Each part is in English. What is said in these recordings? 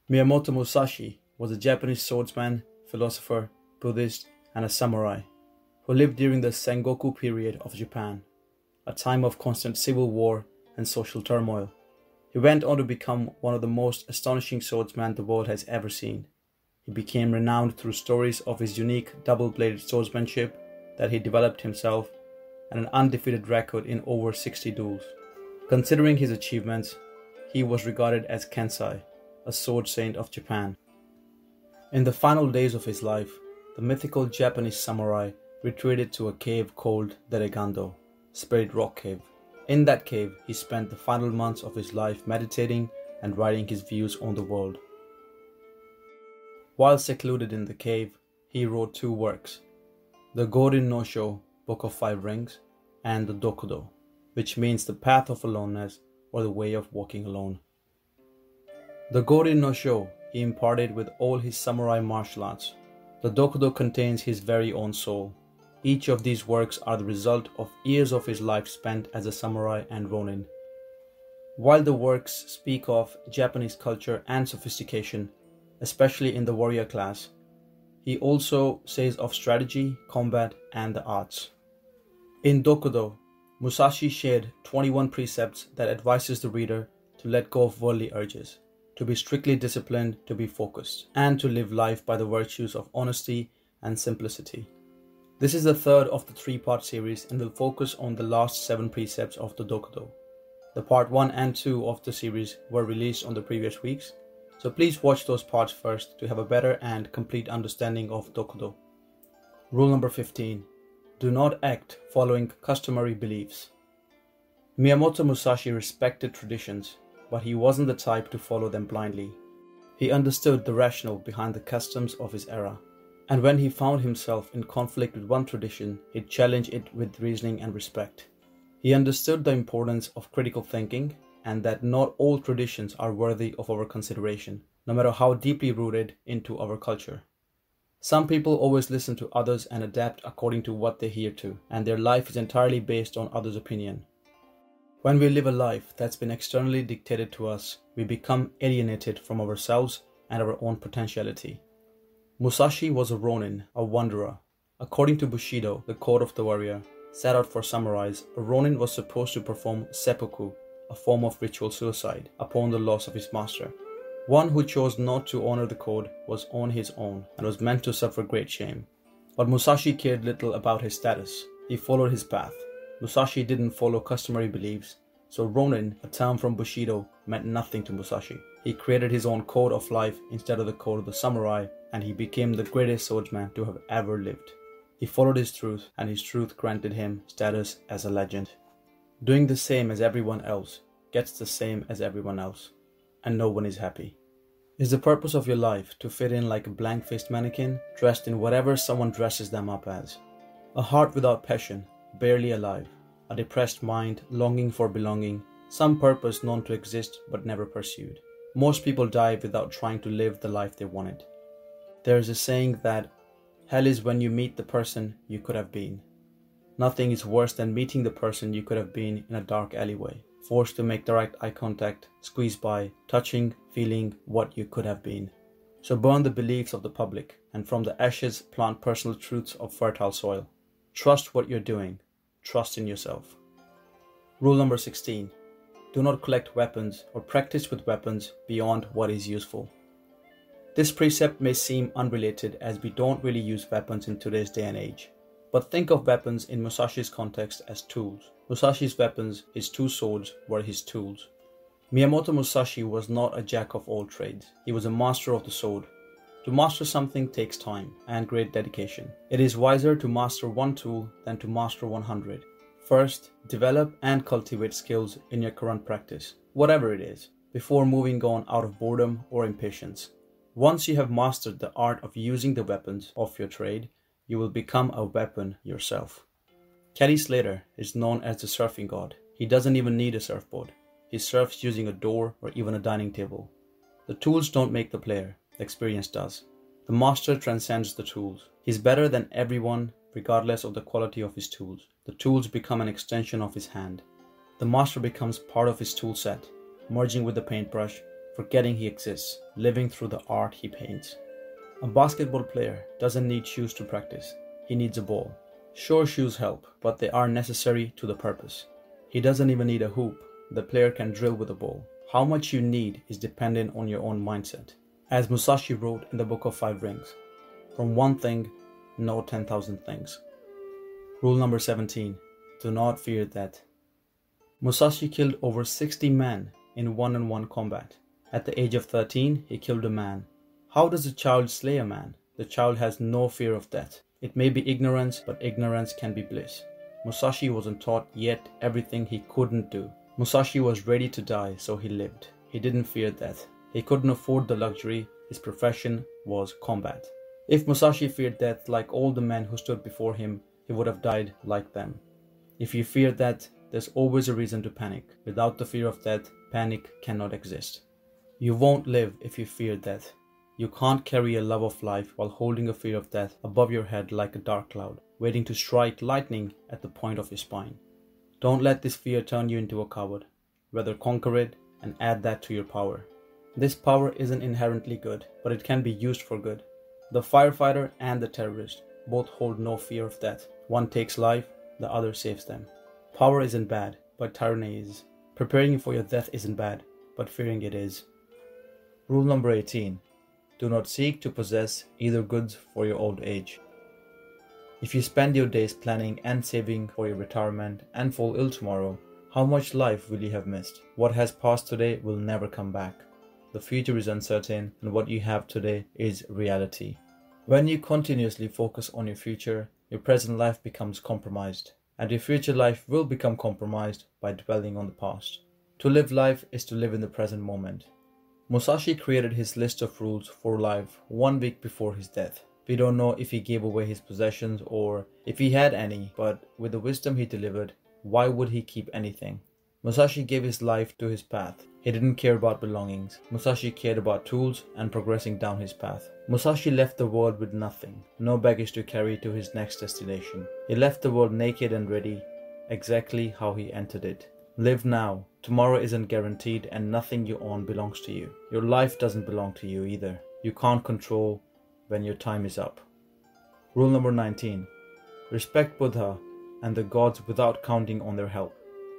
Miyamoto Musashi was a Japanese swordsman, philosopher, Buddhist, and a samurai who lived during the Sengoku period of Japan, a time of constant civil war and social turmoil. He went on to become one of the most astonishing swordsmen the world has ever seen. He became renowned through stories of his unique double-bladed swordsmanship that he developed himself and an undefeated record in over 60 duels. Considering his achievements, he was regarded as Kensai, a sword saint of Japan. In the final days of his life, the mythical Japanese samurai retreated to a cave called Deregando, Spirit Rock Cave. In that cave, he spent the final months of his life meditating and writing his views on the world. While secluded in the cave, he wrote two works, the Gorin no Sho, Book of Five Rings, and the Dokudo, which means the path of aloneness or the way of walking alone. The Gorin no Sho he imparted with all his samurai martial arts. The Dokudo contains his very own soul. Each of these works are the result of years of his life spent as a samurai and ronin. While the works speak of Japanese culture and sophistication, especially in the warrior class, he also says of strategy, combat, and the arts. In Dokudo, Musashi shared 21 precepts that advises the reader to let go of worldly urges, to be strictly disciplined, to be focused, and to live life by the virtues of honesty and simplicity. This is the third of the three-part series and will focus on the last 7 precepts of the Dokudo. The part 1 and 2 of the series were released on the previous weeks, so please watch those parts first to have a better and complete understanding of Dokudo. Rule number 15. Do not act following customary beliefs. Miyamoto Musashi respected traditions, but he wasn't the type to follow them blindly. He understood the rationale behind the customs of his era, and when he found himself in conflict with one tradition, he'd challenge it with reasoning and respect. He understood the importance of critical thinking and that not all traditions are worthy of our consideration, no matter how deeply rooted into our culture. Some people always listen to others and adapt according to what they hear to, and their life is entirely based on others' opinion. When we live a life that's been externally dictated to us, we become alienated from ourselves and our own potentiality. Musashi was a ronin, a wanderer. According to Bushido, the code of the warrior, set out for samurais, a ronin was supposed to perform seppuku, a form of ritual suicide, upon the loss of his master. One who chose not to honor the code was on his own and was meant to suffer great shame. But Musashi cared little about his status. He followed his path. Musashi didn't follow customary beliefs, so ronin, a term from Bushido, meant nothing to Musashi. He created his own code of life instead of the code of the samurai, and he became the greatest swordsman to have ever lived. He followed his truth, and his truth granted him status as a legend. Doing the same as everyone else gets the same as everyone else, and no one is happy. Is the purpose of your life to fit in like a blank-faced mannequin, dressed in whatever someone dresses them up as? A heart without passion, barely alive, a depressed mind longing for belonging, some purpose known to exist but never pursued. Most people die without trying to live the life they wanted. There is a saying that hell is when you meet the person you could have been. Nothing is worse than meeting the person you could have been in a dark alleyway, forced to make direct eye contact, squeezed by, touching, feeling what you could have been. So burn the beliefs of the public, and from the ashes plant personal truths of fertile soil. Trust what you're doing. Trust in yourself. Rule number 16. Do not collect weapons or practice with weapons beyond what is useful. This precept may seem unrelated as we don't really use weapons in today's day and age. But think of weapons in Musashi's context as tools. Musashi's weapons, his 2 swords, were his tools. Miyamoto Musashi was not a jack of all trades. He was a master of the sword. To master something takes time and great dedication. It is wiser to master one tool than to master 100. First, develop and cultivate skills in your current practice, whatever it is, before moving on out of boredom or impatience. Once you have mastered the art of using the weapons of your trade, you will become a weapon yourself. Kelly Slater is known as the surfing god. He doesn't even need a surfboard. He surfs using a door or even a dining table. The tools don't make the player, the experience does. The master transcends the tools. He's better than everyone regardless of the quality of his tools. The tools become an extension of his hand. The master becomes part of his tool set, merging with the paintbrush, forgetting he exists, living through the art he paints. A basketball player doesn't need shoes to practice, he needs a ball. Sure, shoes help, but they are necessary to the purpose. He doesn't even need a hoop, the player can drill with a ball. How much you need is dependent on your own mindset. As Musashi wrote in the Book of Five Rings, from one thing, know 10,000 things. Rule number 17, do not fear death. Musashi killed over 60 men in one-on-one combat. At the age of 13, he killed a man. How does a child slay a man? The child has no fear of death. It may be ignorance, but ignorance can be bliss. Musashi wasn't taught yet everything he couldn't do. Musashi was ready to die, so he lived. He didn't fear death. He couldn't afford the luxury. His profession was combat. If Musashi feared death like all the men who stood before him, he would have died like them. If you fear death, there's always a reason to panic. Without the fear of death, panic cannot exist. You won't live if you fear death. You can't carry a love of life while holding a fear of death above your head like a dark cloud, waiting to strike lightning at the point of your spine. Don't let this fear turn you into a coward. Rather conquer it and add that to your power. This power isn't inherently good, but it can be used for good. The firefighter and the terrorist both hold no fear of death. One takes life, the other saves them. Power isn't bad, but tyranny is. Preparing for your death isn't bad, but fearing it is. Rule number 18. Do not seek to possess either goods for your old age. If you spend your days planning and saving for your retirement and fall ill tomorrow, how much life will you have missed? What has passed today will never come back. The future is uncertain, and what you have today is reality. When you continuously focus on your future, your present life becomes compromised, and your future life will become compromised by dwelling on the past. To live life is to live in the present moment. Musashi created his list of rules for life 1 week before his death. We don't know if he gave away his possessions or if he had any, but with the wisdom he delivered, why would he keep anything? Musashi gave his life to his path. He didn't care about belongings. Musashi cared about tools and progressing down his path. Musashi left the world with nothing, no baggage to carry to his next destination. He left the world naked and ready, exactly how he entered it. Live now. Tomorrow isn't guaranteed and nothing you own belongs to you. Your life doesn't belong to you either. You can't control when your time is up. Rule number 19. Respect Buddha and the gods without counting on their help.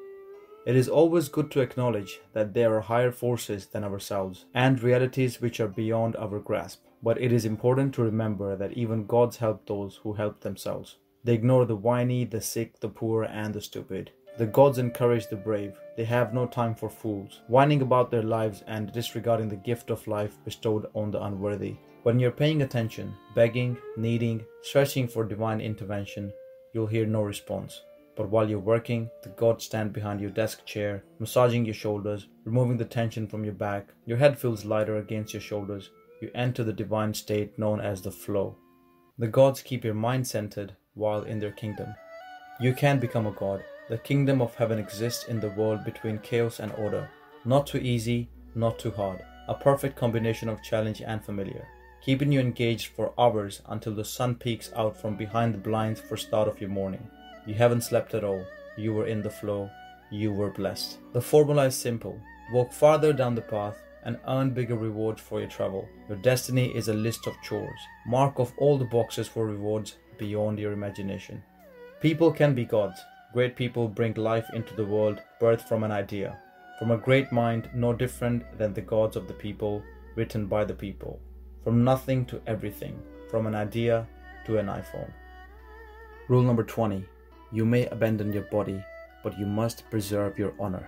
It is always good to acknowledge that there are higher forces than ourselves and realities which are beyond our grasp. But it is important to remember that even gods help those who help themselves. They ignore the whiny, the sick, the poor, and the stupid. The gods encourage the brave. They have no time for fools, whining about their lives and disregarding the gift of life bestowed on the unworthy. When you're paying attention, begging, needing, searching for divine intervention, you'll hear no response. But while you're working, the gods stand behind your desk chair, massaging your shoulders, removing the tension from your back. Your head feels lighter against your shoulders. You enter the divine state known as the flow. The gods keep your mind centered while in their kingdom. You can become a god. The kingdom of heaven exists in the world between chaos and order. Not too easy, not too hard. A perfect combination of challenge and familiar. Keeping you engaged for hours until the sun peeks out from behind the blinds for start of your morning. You haven't slept at all. You were in the flow. You were blessed. The formula is simple. Walk farther down the path and earn bigger rewards for your travel. Your destiny is a list of chores. Mark off all the boxes for rewards beyond your imagination. People can be gods. Great people bring life into the world, birthed from an idea. From a great mind, no different than the gods of the people, written by the people. From nothing to everything. From an idea to an iPhone. Rule number 20. You may abandon your body, but you must preserve your honor.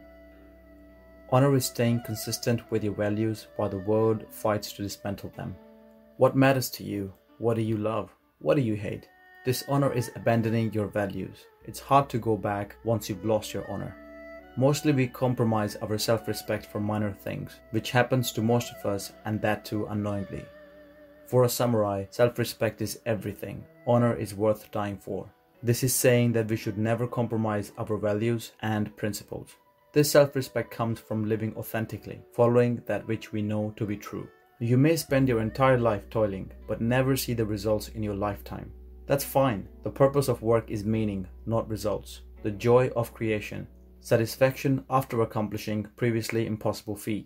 Honor is staying consistent with your values while the world fights to dismantle them. What matters to you? What do you love? What do you hate? Dishonor is abandoning your values. It's hard to go back once you've lost your honor. Mostly we compromise our self-respect for minor things, which happens to most of us, and that too unknowingly. For a samurai, self-respect is everything. Honor is worth dying for. This is saying that we should never compromise our values and principles. This self-respect comes from living authentically, following that which we know to be true. You may spend your entire life toiling, but never see the results in your lifetime. That's fine. The purpose of work is meaning, not results. The joy of creation, satisfaction after accomplishing previously impossible feats,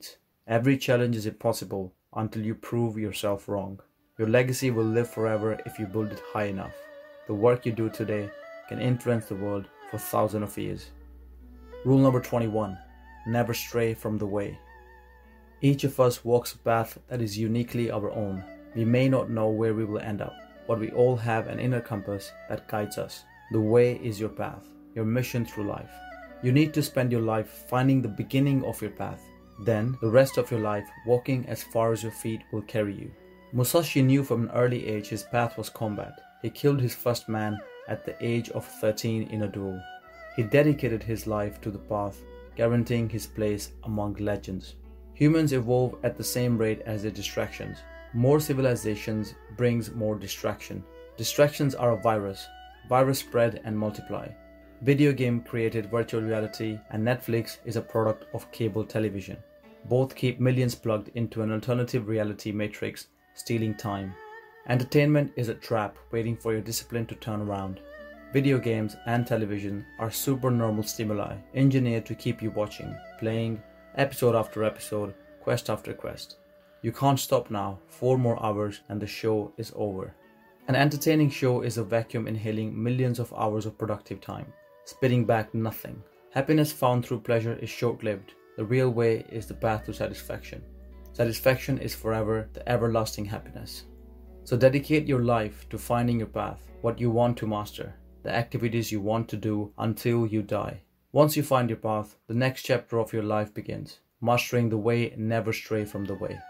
Every challenge is impossible until you prove yourself wrong. Your legacy will live forever if you build it high enough. The work you do today can influence the world for thousands of years. Rule number 21. Never stray from the way. Each of us walks a path that is uniquely our own. We may not know where we will end up, but we all have an inner compass that guides us. The way is your path, your mission through life. You need to spend your life finding the beginning of your path. Then, the rest of your life walking as far as your feet will carry you. Musashi knew from an early age his path was combat. He killed his first man at the age of 13 in a duel. He dedicated his life to the path, guaranteeing his place among legends. Humans evolve at the same rate as their distractions. More civilizations brings more distraction. Distractions are a virus. Virus spread and multiply. Video game created virtual reality, and Netflix is a product of cable television. Both keep millions plugged into an alternative reality matrix, stealing time. Entertainment is a trap waiting for your discipline to turn around. Video games and television are supernormal stimuli, engineered to keep you watching, playing, episode after episode, quest after quest. You can't stop now. 4 more hours and the show is over. An entertaining show is a vacuum inhaling millions of hours of productive time, spitting back nothing. Happiness found through pleasure is short-lived. The real way is the path to satisfaction. Satisfaction is forever, the everlasting happiness. So dedicate your life to finding your path, what you want to master, the activities you want to do until you die. Once you find your path, the next chapter of your life begins. Mastering the way, never stray from the way.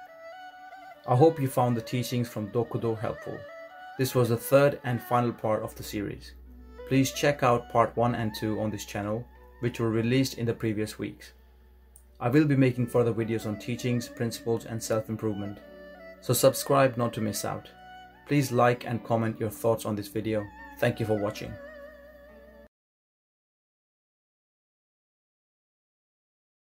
I hope you found the teachings from Dokudo helpful. This was the third and final part of the series. Please check out part 1 and 2 on this channel, which were released in the previous weeks. I will be making further videos on teachings, principles and self-improvement. So subscribe not to miss out. Please like and comment your thoughts on this video. Thank you for watching.